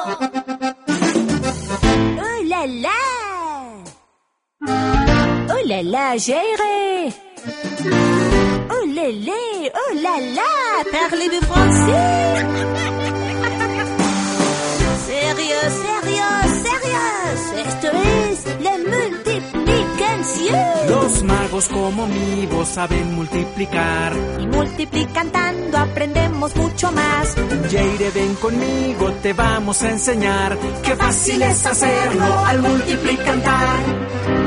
Oh là là! Oh là là, Jairé! Oh lélé! Oh là là! Parlez-vous français? Sérieux, sérieux, sérieux. Esto es la multiplicación. Los magos como mi voz saben multiplicar. Y multiplicando aprendemos mucho más. Jairé, ven conmigo, te vamos a enseñar. Qué fácil es hacerlo al multiplicar.